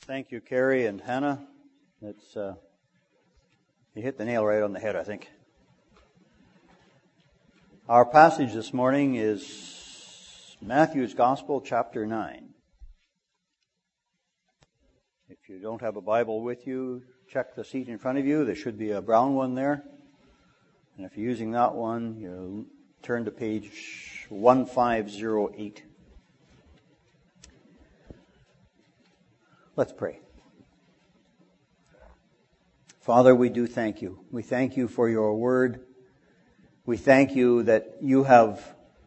Thank you, Carrie and Hannah. You hit the nail right on the head, I think. Our passage this morning is Matthew's Gospel, chapter 9. If you don't have a Bible with you, check the seat in front of you. There should be a brown one there. And if you're using that one, you turn to page 1508. Let's pray. Father, we do thank you. We thank you for your word. We thank you that you have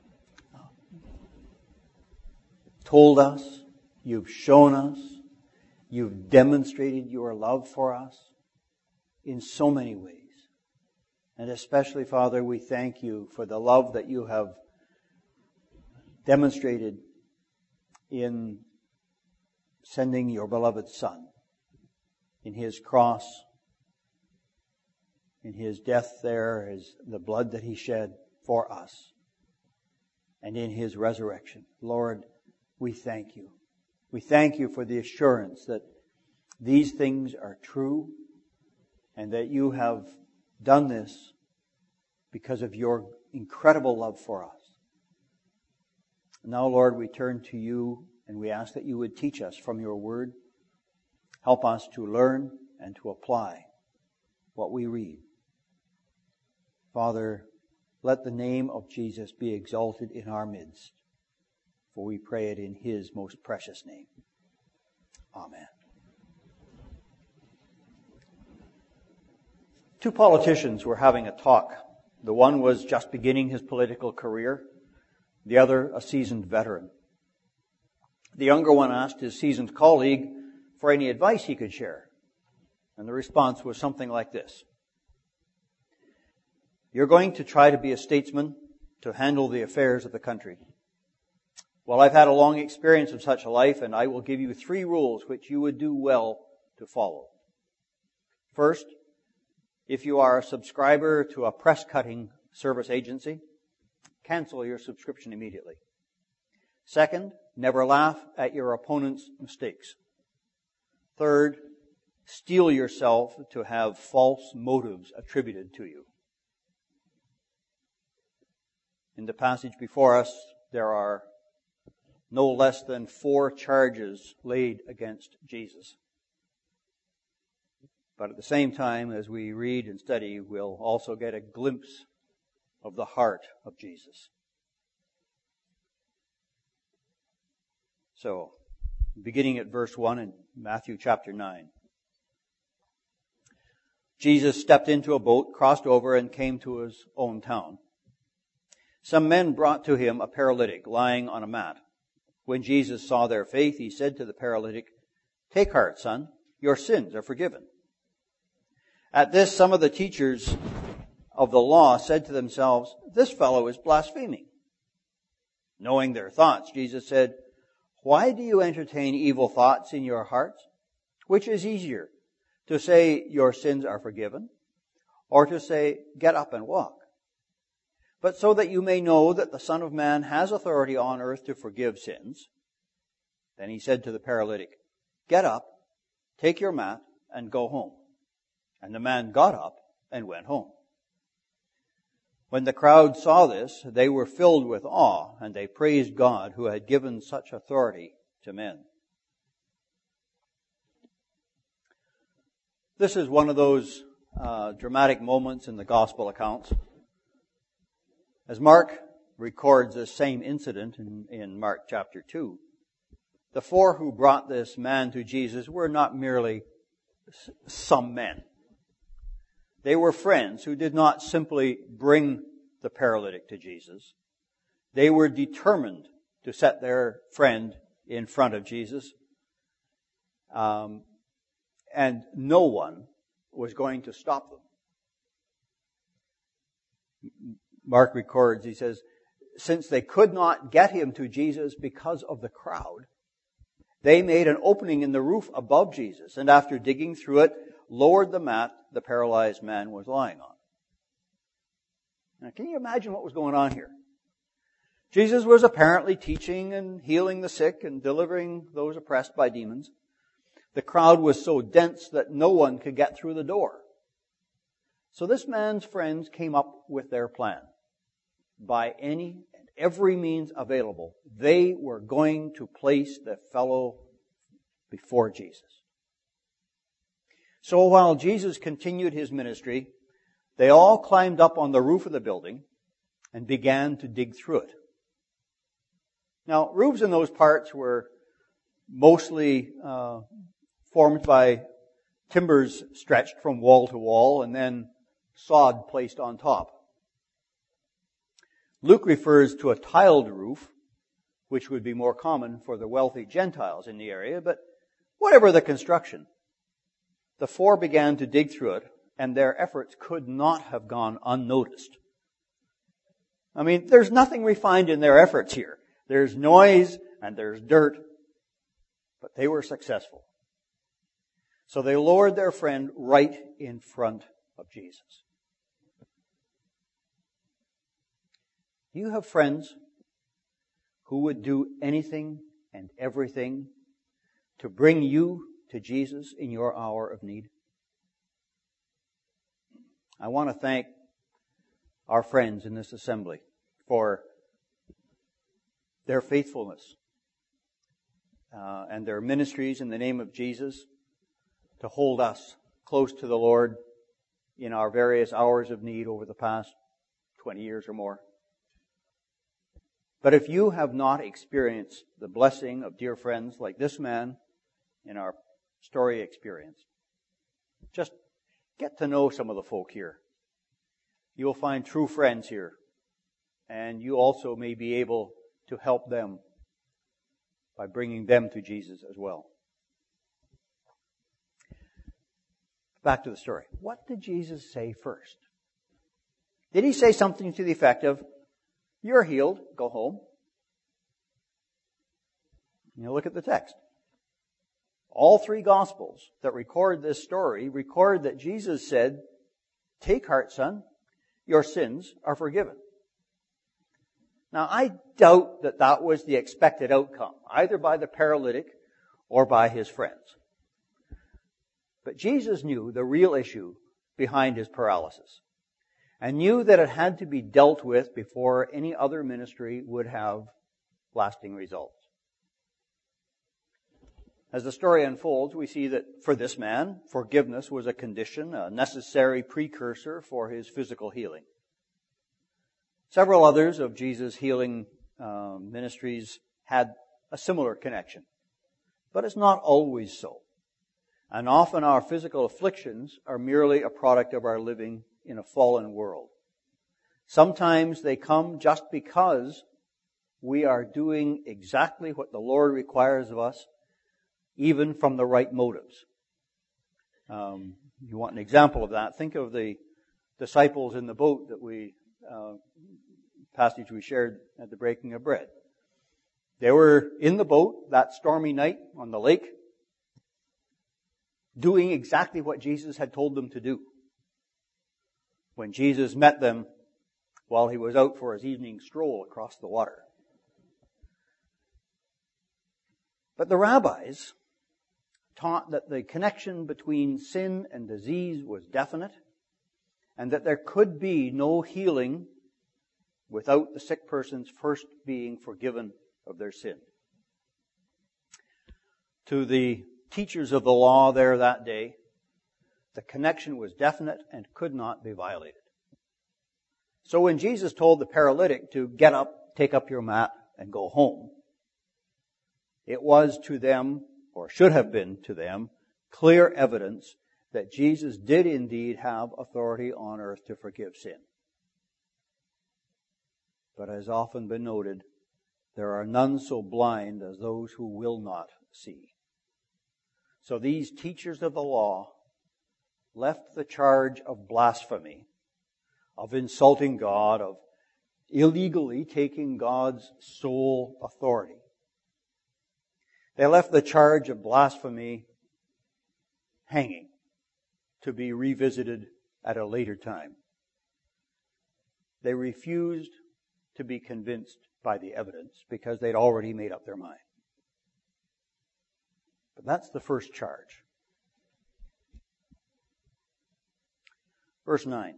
told us, you've shown us, you've demonstrated your love for us in so many ways. And especially, Father, we thank you for the love that you have demonstrated in sending your beloved Son in His cross, in His death there, the blood that He shed for us, and in His resurrection. Lord, we thank you. We thank you for the assurance that these things are true and that you have done this because of your incredible love for us. Now, Lord, we turn to you and we ask that you would teach us from your word. Help us to learn and to apply what we read. Father, let the name of Jesus be exalted in our midst, for we pray it in His most precious name. Amen. Two politicians were having a talk. The one was just beginning his political career, the other a seasoned veteran. The younger one asked his seasoned colleague for any advice he could share. And the response was something like this. You're going to try to be a statesman to handle the affairs of the country. Well, I've had a long experience of such a life, and I will give you 3 rules which you would do well to follow. First, if you are a subscriber to a press-cutting service agency, cancel your subscription immediately. Second, never laugh at your opponent's mistakes. Third, steel yourself to have false motives attributed to you. In the passage before us, there are no less than 4 charges laid against Jesus. But at the same time, as we read and study, we'll also get a glimpse of the heart of Jesus. So, beginning at verse 1 in Matthew chapter 9. Jesus stepped into a boat, crossed over, and came to his own town. Some men brought to him a paralytic lying on a mat. When Jesus saw their faith, he said to the paralytic, "Take heart, son, your sins are forgiven." At this, some of the teachers of the law said to themselves, "This fellow is blaspheming." Knowing their thoughts, Jesus said, "Why do you entertain evil thoughts in your hearts? Which is easier, to say your sins are forgiven, or to say, get up and walk? But so that you may know that the Son of Man has authority on earth to forgive sins." Then he said to the paralytic, "Get up, take your mat, and go home." And the man got up and went home. When the crowd saw this, they were filled with awe, and they praised God who had given such authority to men. This is one of those dramatic moments in the gospel accounts. As Mark records this same incident in Mark chapter 2, the 4 who brought this man to Jesus were not merely some men. They were friends who did not simply bring the paralytic to Jesus. They were determined to set their friend in front of Jesus. And no one was going to stop them. Mark records, he says, since they could not get him to Jesus because of the crowd, they made an opening in the roof above Jesus, and after digging through it, lowered the mat the paralyzed man was lying on. Now, can you imagine what was going on here? Jesus was apparently teaching and healing the sick and delivering those oppressed by demons. The crowd was so dense that no one could get through the door. So this man's friends came up with their plan. By any and every means available, they were going to place the fellow before Jesus. So while Jesus continued his ministry, they all climbed up on the roof of the building and began to dig through it. Now, roofs in those parts were mostly formed by timbers stretched from wall to wall and then sod placed on top. Luke refers to a tiled roof, which would be more common for the wealthy Gentiles in the area, but whatever the construction, the four began to dig through it, and their efforts could not have gone unnoticed. I mean, there's nothing refined in their efforts here. There's noise and there's dirt, but they were successful. So they lowered their friend right in front of Jesus. You have friends who would do anything and everything to bring you to Jesus in your hour of need. I want to thank our friends in this assembly for their faithfulness and their ministries in the name of Jesus to hold us close to the Lord in our various hours of need over the past 20 years or more. But if you have not experienced the blessing of dear friends like this man in our story experience, just get to know some of the folk here. You will find true friends here, and you also may be able to help them by bringing them to Jesus as well. Back to the story. What did Jesus say first? Did he say something to the effect of, "You're healed, go home"? You look at the text. All three Gospels that record this story record that Jesus said, "Take heart, son, your sins are forgiven." Now, I doubt that that was the expected outcome, either by the paralytic or by his friends. But Jesus knew the real issue behind his paralysis and knew that it had to be dealt with before any other ministry would have lasting results. As the story unfolds, we see that for this man, forgiveness was a condition, a necessary precursor for his physical healing. Several others of Jesus' healing ministries had a similar connection, but it's not always so. And often our physical afflictions are merely a product of our living in a fallen world. Sometimes they come just because we are doing exactly what the Lord requires of us, even from the right motives. You want an example of that? Think of the disciples in the boat that passage we shared at the breaking of bread. They were in the boat that stormy night on the lake, doing exactly what Jesus had told them to do. When Jesus met them while he was out for his evening stroll across the water. But the rabbis taught that the connection between sin and disease was definite, and that there could be no healing without the sick person's first being forgiven of their sin. To the teachers of the law there that day, the connection was definite and could not be violated. So when Jesus told the paralytic to get up, take up your mat, and go home, it was to them, or should have been to them, clear evidence that Jesus did indeed have authority on earth to forgive sin. But as often been noted, there are none so blind as those who will not see. So these teachers of the law left the charge of blasphemy, of insulting God, of illegally taking God's sole authority. They left the charge of blasphemy hanging to be revisited at a later time. They refused to be convinced by the evidence because they'd already made up their mind. But that's the first charge. Verse 9.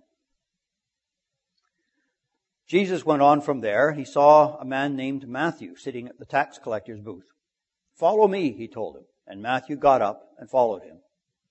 Jesus went on from there. He saw a man named Matthew sitting at the tax collector's booth. "Follow me," he told him. And Matthew got up and followed him.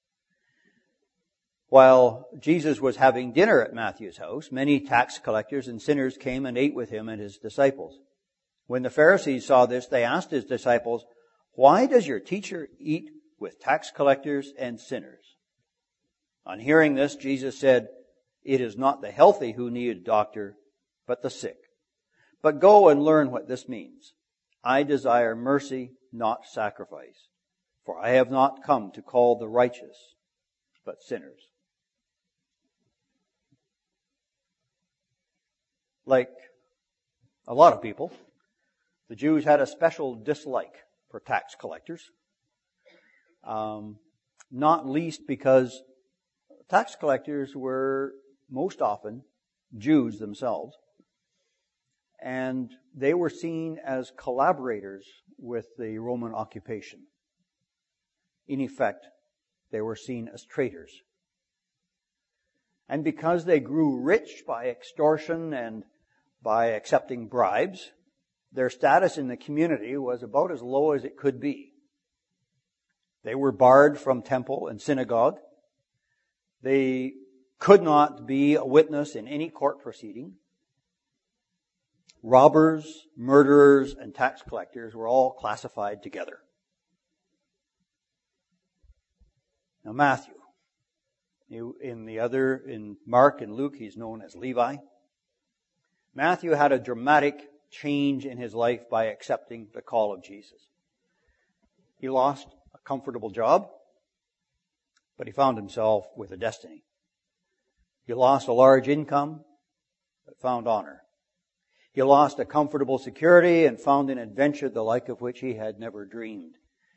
While Jesus was having dinner at Matthew's house, many tax collectors and sinners came and ate with him and his disciples. When the Pharisees saw this, they asked his disciples, "Why does your teacher eat with tax collectors and sinners?" On hearing this, Jesus said, "It is not the healthy who need a doctor, but the sick. But go and learn what this means. I desire mercy, not sacrifice. For I have not come to call the righteous, but sinners." Like a lot of people, the Jews had a special dislike for tax collectors. Not least because tax collectors were most often Jews themselves. And they were seen as collaborators with the Roman occupation. In effect, they were seen as traitors. And because they grew rich by extortion and by accepting bribes, their status in the community was about as low as it could be. They were barred from temple and synagogue. They could not be a witness in any court proceeding. Robbers, murderers, and tax collectors were all classified together. Now Matthew, in Mark and Luke, he's known as Levi. Matthew had a dramatic change in his life by accepting the call of Jesus. He lost a comfortable job, but he found himself with a destiny. He lost a large income, but found honor. He lost a comfortable security and found an adventure the like of which he had never dreamed.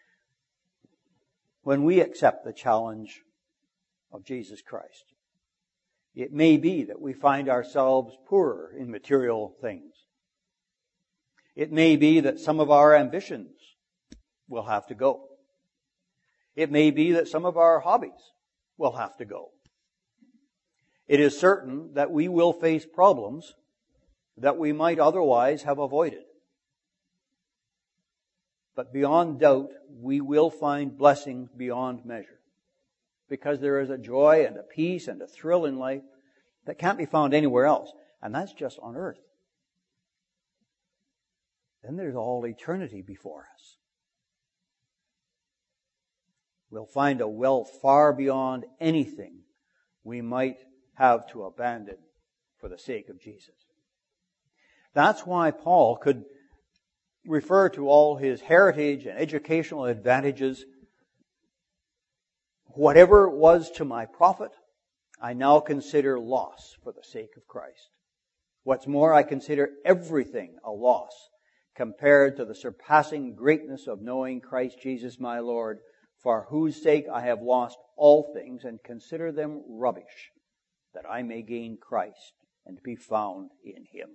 When we accept the challenge of Jesus Christ, it may be that we find ourselves poorer in material things. It may be that some of our ambitions will have to go. It may be that some of our hobbies will have to go. It is certain that we will face problems that we might otherwise have avoided. But beyond doubt, we will find blessing beyond measure. Because there is a joy and a peace and a thrill in life that can't be found anywhere else. And that's just on earth. Then there's all eternity before us. We'll find a wealth far beyond anything we might have to abandon for the sake of Jesus. That's why Paul could refer to all his heritage and educational advantages. Whatever was to my profit, I now consider loss for the sake of Christ. What's more, I consider everything a loss compared to the surpassing greatness of knowing Christ Jesus my Lord, for whose sake I have lost all things and consider them rubbish, that I may gain Christ and be found in Him.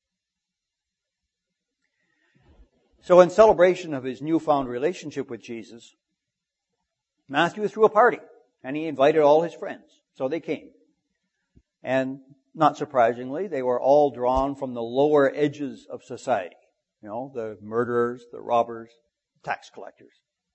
So in celebration of his newfound relationship with Jesus, Matthew threw a party and he invited all his friends. So they came. And not surprisingly, they were all drawn from the lower edges of society. You know, the murderers, the robbers, tax collectors.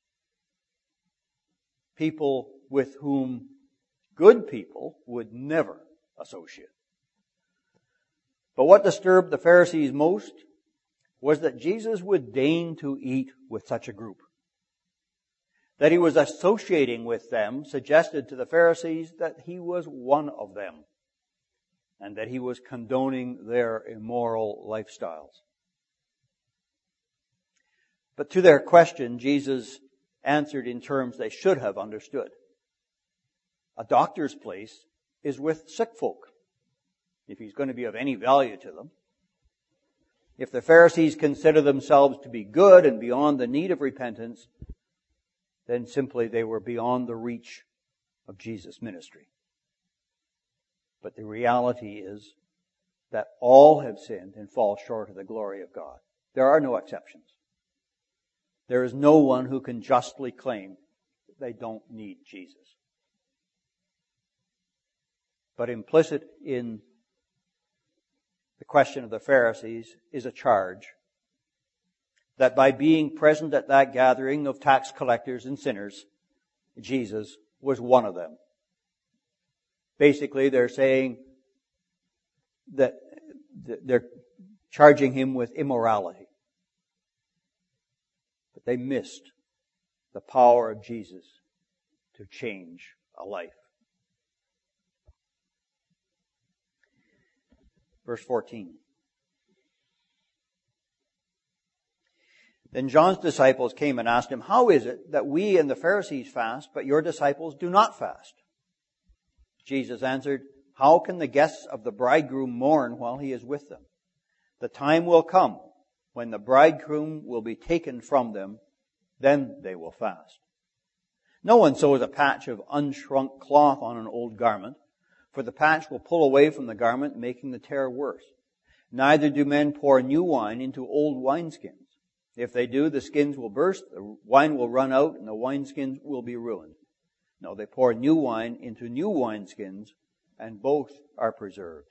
People with whom good people would never associate. But what disturbed the Pharisees most was that Jesus would deign to eat with such a group. That he was associating with them suggested to the Pharisees that he was one of them and that he was condoning their immoral lifestyles. But to their question, Jesus answered in terms they should have understood. A doctor's place is with sick folk, if he's going to be of any value to them. If the Pharisees consider themselves to be good and beyond the need of repentance, then simply they were beyond the reach of Jesus' ministry. But the reality is that all have sinned and fall short of the glory of God. There are no exceptions. there is no one who can justly claim that they don't need Jesus. But implicit in the question of the Pharisees is a charge that by being present at that gathering of tax collectors and sinners, Jesus was one of them. Basically, they're saying that they're charging him with immorality. But they missed the power of Jesus to change a life. Verse 14. Then John's disciples came and asked him, "How is it that we and the Pharisees fast, but your disciples do not fast?" Jesus answered, "How can the guests of the bridegroom mourn while he is with them? The time will come when the bridegroom will be taken from them, then they will fast. No one sews a patch of unshrunk cloth on an old garment, for the patch will pull away from the garment, making the tear worse. Neither do men pour new wine into old wineskins. If they do, the skins will burst, the wine will run out, and the wineskins will be ruined. No, they pour new wine into new wineskins, and both are preserved."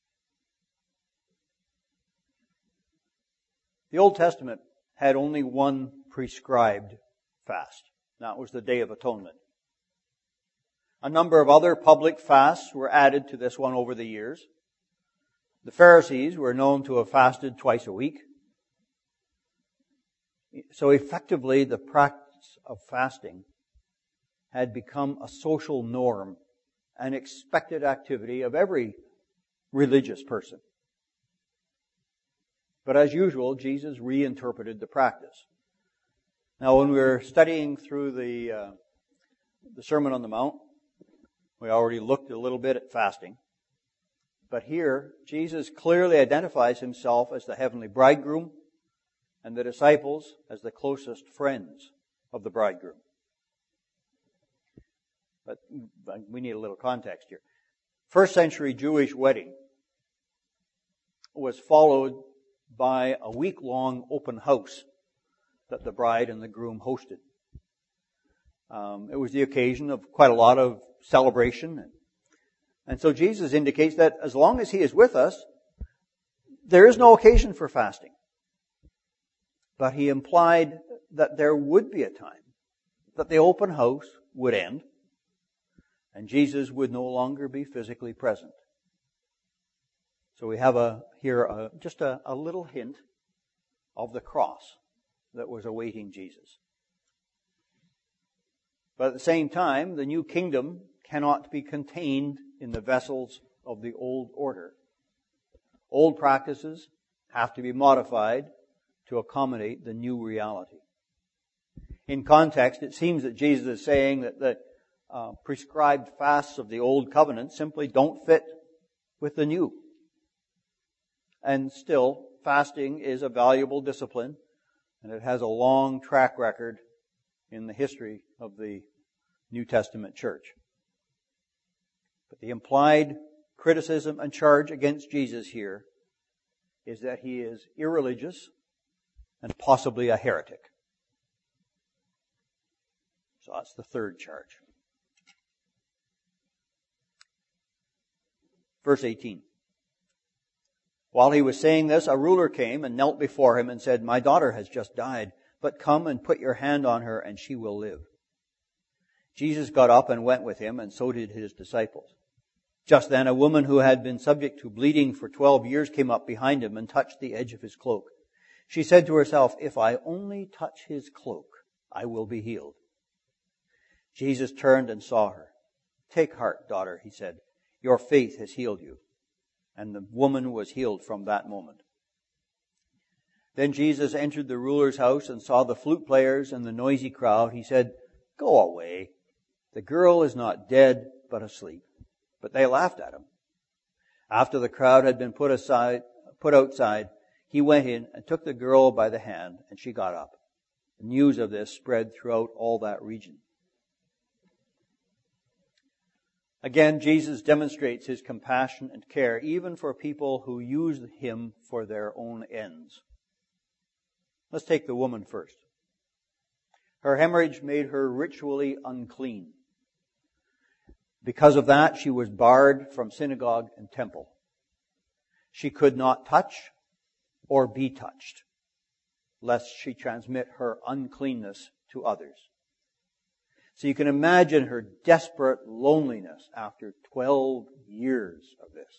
The Old Testament had only one prescribed fast. That was the Day of Atonement. A number of other public fasts were added to this one over the years. The Pharisees were known to have fasted twice a week. So effectively, the practice of fasting had become a social norm, an expected activity of every religious person. But as usual, Jesus reinterpreted the practice. Now, when we were studying through the Sermon on the Mount, we already looked a little bit at fasting. But here, Jesus clearly identifies himself as the heavenly bridegroom and the disciples as the closest friends of the bridegroom. But we need a little context here. First century Jewish wedding was followed by a week-long open house that the bride and the groom hosted. It was the occasion of quite a lot of celebration. And so Jesus indicates that as long as he is with us, there is no occasion for fasting. But he implied that there would be a time that the open house would end and Jesus would no longer be physically present. So we have just a little hint of the cross that was awaiting Jesus. But at the same time, the new kingdom cannot be contained in the vessels of the old order. Old practices have to be modified to accommodate the new reality. In context, it seems that Jesus is saying that the prescribed fasts of the old covenant simply don't fit with the new. And still, fasting is a valuable discipline, and it has a long track record in the history of the New Testament church. But the implied criticism and charge against Jesus here is that he is irreligious and possibly a heretic. So that's the third charge. Verse 18. While he was saying this, a ruler came and knelt before him and said, "My daughter has just died, but come and put your hand on her and she will live." Jesus got up and went with him, and so did his disciples. Just then a woman who had been subject to bleeding for 12 years came up behind him and touched the edge of his cloak. She said to herself, "If I only touch his cloak, I will be healed." Jesus turned and saw her. "Take heart, daughter," he said. "Your faith has healed you." And the woman was healed from that moment. Then Jesus entered the ruler's house and saw the flute players and the noisy crowd. He said, "Go away. The girl is not dead, but asleep." But they laughed at him. After the crowd had been put outside, he went in and took the girl by the hand, and she got up. The news of this spread throughout all that region. Again, Jesus demonstrates his compassion and care even for people who use him for their own ends. Let's take the woman first. Her hemorrhage made her ritually unclean. Because of that, she was barred from synagogue and temple. She could not touch or be touched, lest she transmit her uncleanness to others. So you can imagine her desperate loneliness after 12 years of this.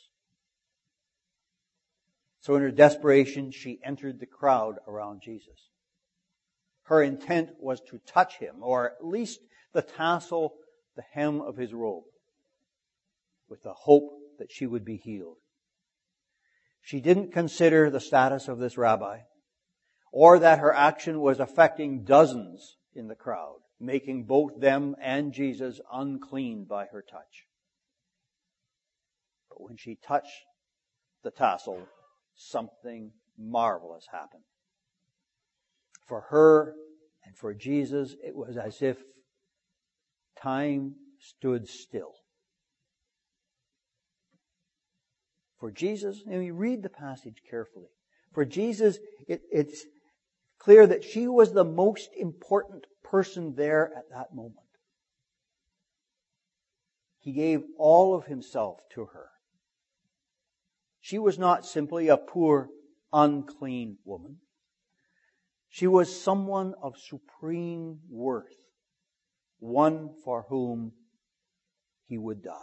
So in her desperation, she entered the crowd around Jesus. Her intent was to touch him, or at least the tassel, the hem of his robe, with the hope that she would be healed. She didn't consider the status of this rabbi, or that her action was affecting dozens in the crowd, making both them and Jesus unclean by her touch. But when she touched the tassel, something marvelous happened. For her and for Jesus, it was as if time stood still. For Jesus, and we read the passage carefully. For Jesus, it's clear that she was the most important person there at that moment. He gave all of himself to her. She was not simply a poor, unclean woman. She was someone of supreme worth, one for whom he would die.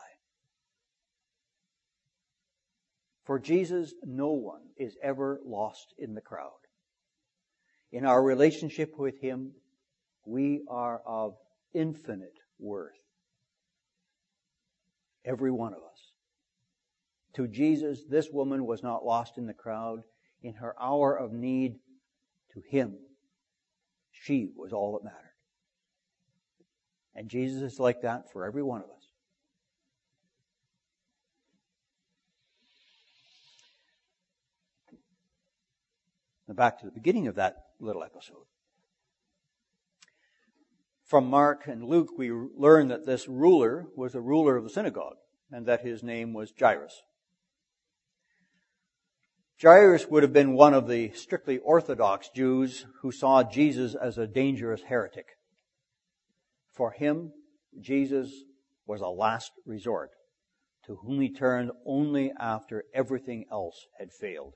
For Jesus, no one is ever lost in the crowd. In our relationship with him, we are of infinite worth. Every one of us. To Jesus, this woman was not lost in the crowd. In her hour of need, to him, she was all that mattered. And Jesus is like that for every one of us. Now back to the beginning of that little episode. From Mark and Luke, we learn that this ruler was a ruler of the synagogue, and that his name was Jairus. Jairus would have been one of the strictly Orthodox Jews who saw Jesus as a dangerous heretic. For him, Jesus was a last resort, to whom he turned only after everything else had failed.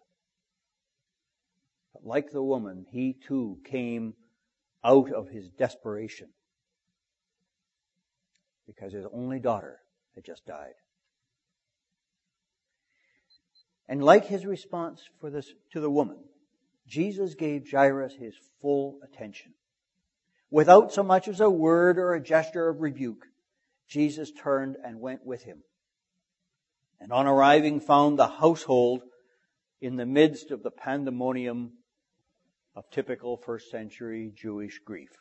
But like the woman, he too came out of his desperation because his only daughter had just died. And like his response to the woman, Jesus gave Jairus his full attention. Without so much as a word or a gesture of rebuke, Jesus turned and went with him. And on arriving, found the household in the midst of the pandemonium of typical first century Jewish grief.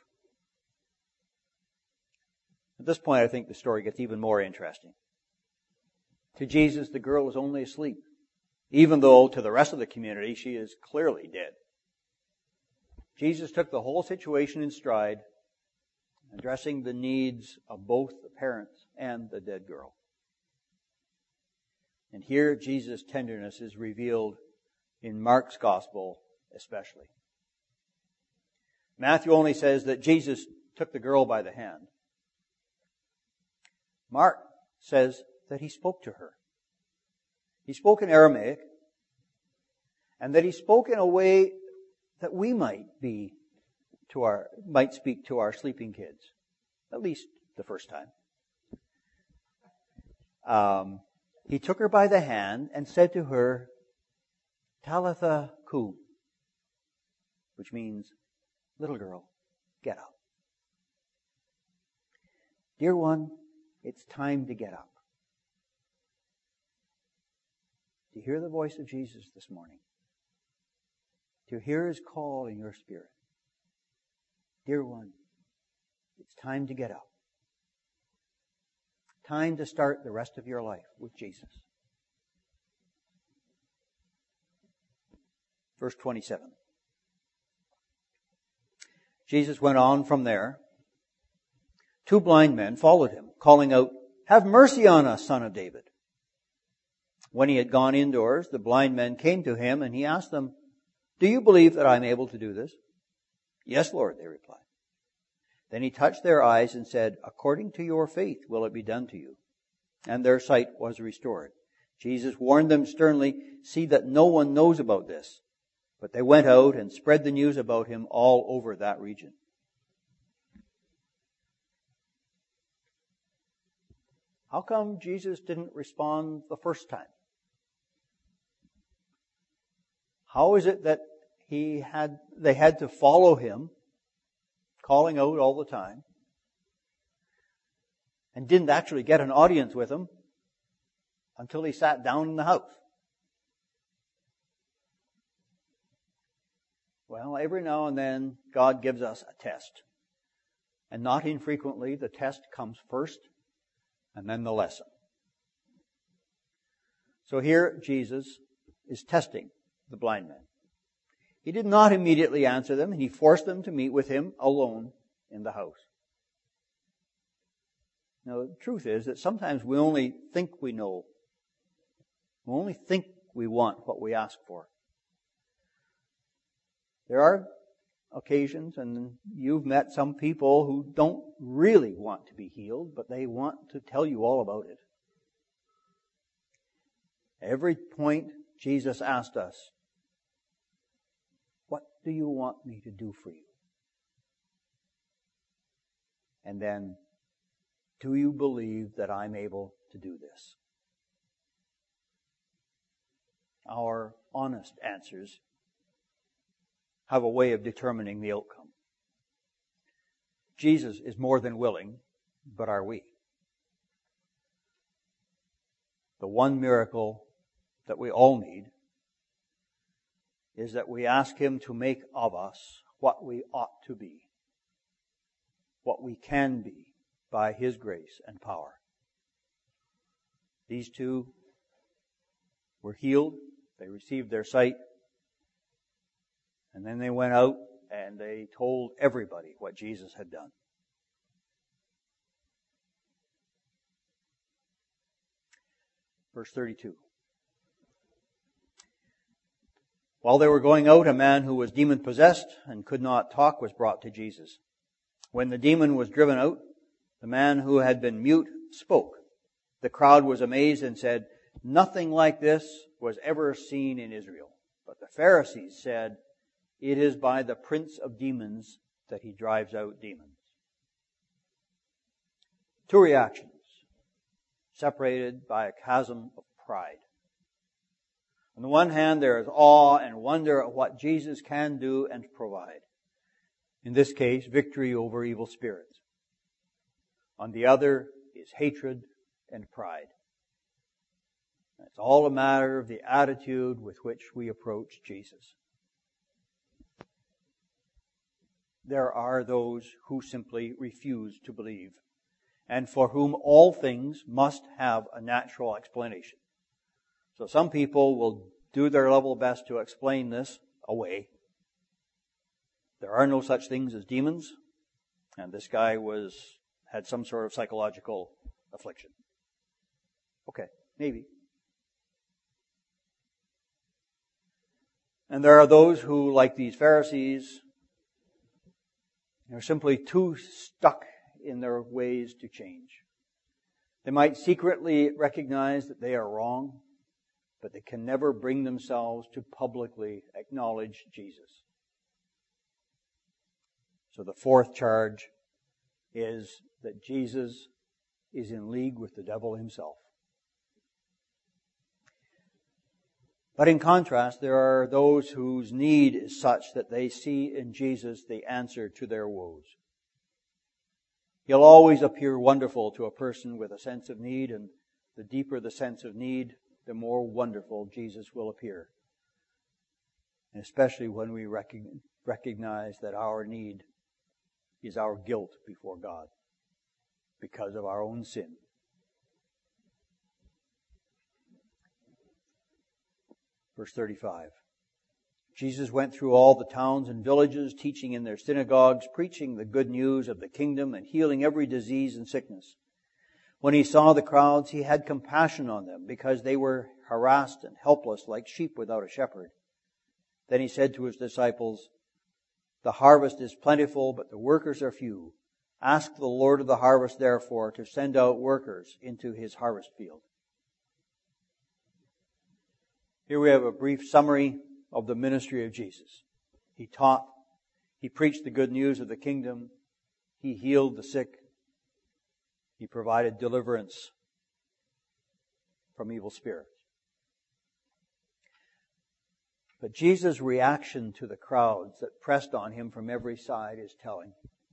At this point, I think the story gets even more interesting. To Jesus, the girl is only asleep, even though to the rest of the community, she is clearly dead. Jesus took the whole situation in stride, addressing the needs of both the parents and the dead girl. And here, Jesus' tenderness is revealed in Mark's gospel especially. Matthew only says that Jesus took the girl by the hand. Mark says that he spoke to her. He spoke in Aramaic, and that he spoke in a way that we might speak to our sleeping kids, at least the first time. He took her by the hand and said to her, Talitha kum, which means, little girl, get up. Dear one, it's time to get up. To hear the voice of Jesus this morning. To hear his call in your spirit. Dear one, it's time to get up. Time to start the rest of your life with Jesus. Verse 27. Jesus went on from there. 2 blind men followed him, calling out, "Have mercy on us, Son of David." When he had gone indoors, the blind men came to him, and he asked them, "Do you believe that I am able to do this?" "Yes, Lord," they replied. Then he touched their eyes and said, "According to your faith will it be done to you." And their sight was restored. Jesus warned them sternly, "See that no one knows about this." But they went out and spread the news about him all over that region. How come Jesus didn't respond the first time? How is it that they had to follow him, calling out all the time, and didn't actually get an audience with him until he sat down in the house? Well, every now and then God gives us a test. And not infrequently the test comes first and then the lesson. So here Jesus is testing the blind men. He did not immediately answer them, and he forced them to meet with him alone in the house. Now, the truth is that sometimes we only think we know. We only think we want what we ask for. There are occasions, and you've met some people who don't really want to be healed, but they want to tell you all about it. Every point Jesus asked us, "What do you want me to do for you?" And then, "Do you believe that I'm able to do this?" Our honest answers have a way of determining the outcome. Jesus is more than willing, but are we? The one miracle that we all need is that we ask him to make of us what we ought to be, what we can be by his grace and power. These two were healed. They received their sight. And then they went out and they told everybody what Jesus had done. Verse 32. While they were going out, a man who was demon-possessed and could not talk was brought to Jesus. When the demon was driven out, the man who had been mute spoke. The crowd was amazed and said, "Nothing like this was ever seen in Israel." But the Pharisees said, "It is by the prince of demons that he drives out demons." Two reactions, separated by a chasm of pride. On the one hand, there is awe and wonder at what Jesus can do and provide. In this case, victory over evil spirits. On the other is hatred and pride. It's all a matter of the attitude with which we approach Jesus. There are those who simply refuse to believe, and for whom all things must have a natural explanation. So some people will do their level best to explain this away. There are no such things as demons, and this guy had some sort of psychological affliction. Okay, maybe. And there are those who, like these Pharisees, they're simply too stuck in their ways to change. They might secretly recognize that they are wrong, but they can never bring themselves to publicly acknowledge Jesus. So the fourth charge is that Jesus is in league with the devil himself. But in contrast, there are those whose need is such that they see in Jesus the answer to their woes. He'll always appear wonderful to a person with a sense of need, and the deeper the sense of need, the more wonderful Jesus will appear. And especially when we recognize that our need is our guilt before God because of our own sin. Verse 35. Jesus went through all the towns and villages, teaching in their synagogues, preaching the good news of the kingdom, and healing every disease and sickness. When he saw the crowds, he had compassion on them, because they were harassed and helpless like sheep without a shepherd. Then he said to his disciples, "The harvest is plentiful, but the workers are few. Ask the Lord of the harvest, therefore, to send out workers into his harvest field. Here we have a brief summary of the ministry of Jesus. He taught, he preached the good news of the kingdom, he healed the sick, he provided deliverance from evil spirits. But Jesus' reaction to the crowds that pressed on him from every side is telling.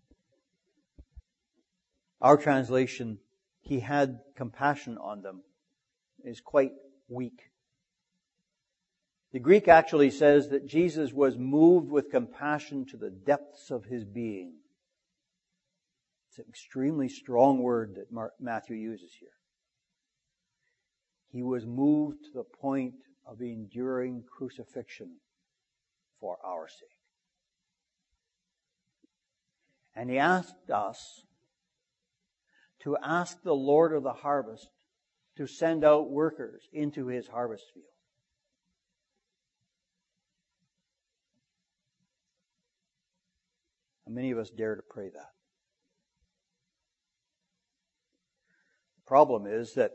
Our translation, he had compassion on them, is quite weak. The Greek actually says that Jesus was moved with compassion to the depths of his being. It's an extremely strong word that Matthew uses here. He was moved to the point of enduring crucifixion for our sake. And he asked us to ask the Lord of the harvest to send out workers into his harvest field. How many of us dare to pray that? The problem is that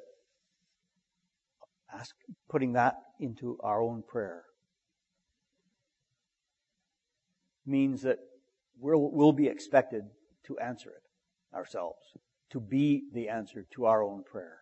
putting that into our own prayer means that we'll be expected to answer it ourselves, to be the answer to our own prayer.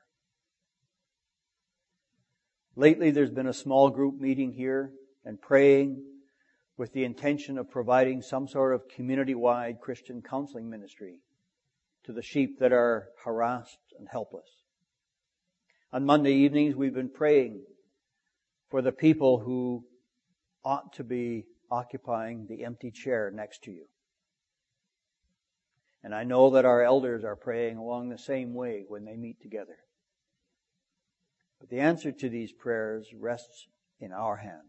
Lately, there's been a small group meeting here and praying with the intention of providing some sort of community-wide Christian counseling ministry to the sheep that are harassed and helpless. On Monday evenings, we've been praying for the people who ought to be occupying the empty chair next to you. And I know that our elders are praying along the same way when they meet together. But the answer to these prayers rests in our hands.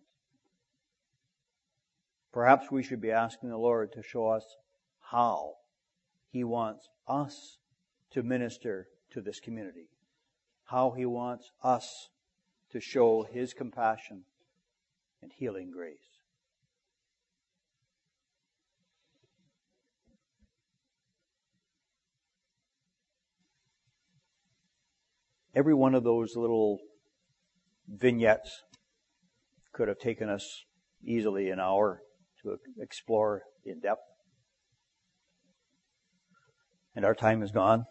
Perhaps we should be asking the Lord to show us how He wants us to minister to this community. How He wants us to show His compassion and healing grace. Every one of those little vignettes could have taken us easily an hour to explore in depth. And our time is gone.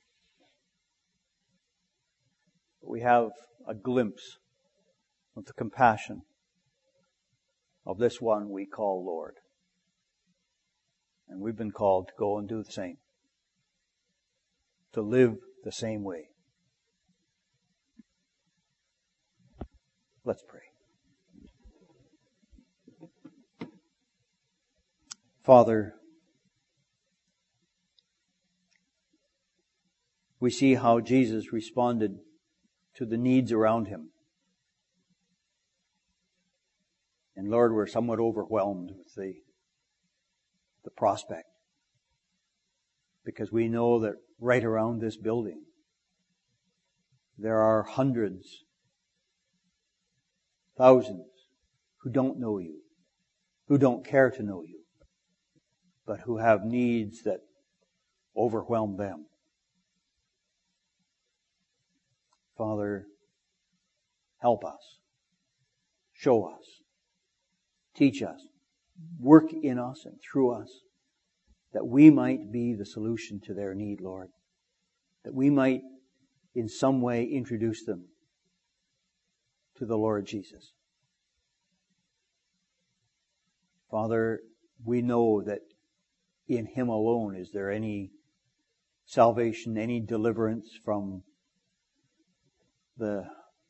But we have a glimpse of the compassion of this one we call Lord. And we've been called to go and do the same. To live the same way. Let's pray. Father, we see how Jesus responded to the needs around Him. And Lord, we're somewhat overwhelmed with the prospect. Because we know that right around this building, there are hundreds, thousands who don't know You, who don't care to know You, but who have needs that overwhelm them. Father, help us, show us, teach us, work in us and through us, that we might be the solution to their need, Lord. That we might in some way introduce them to the Lord Jesus. Father, we know that in Him alone is there any salvation, any deliverance from the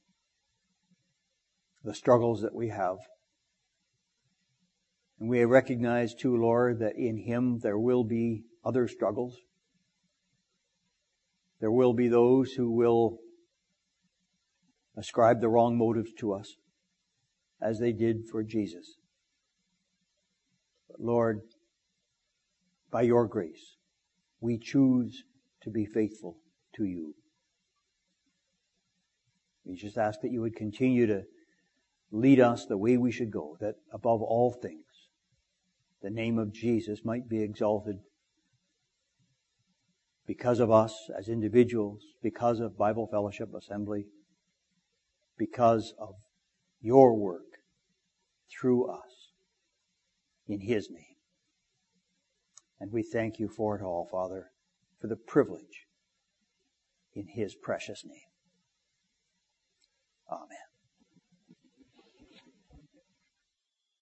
struggles that we have. And we recognize too, Lord, that in Him there will be other struggles. There will be those who will ascribe the wrong motives to us, as they did for Jesus. But Lord, by Your grace, we choose to be faithful to You. We just ask that You would continue to lead us the way we should go, that above all things, the name of Jesus might be exalted because of us as individuals, because of Bible Fellowship Assembly, because of your work through us in His name. And we thank you for it all, Father, for the privilege in His precious name. Amen.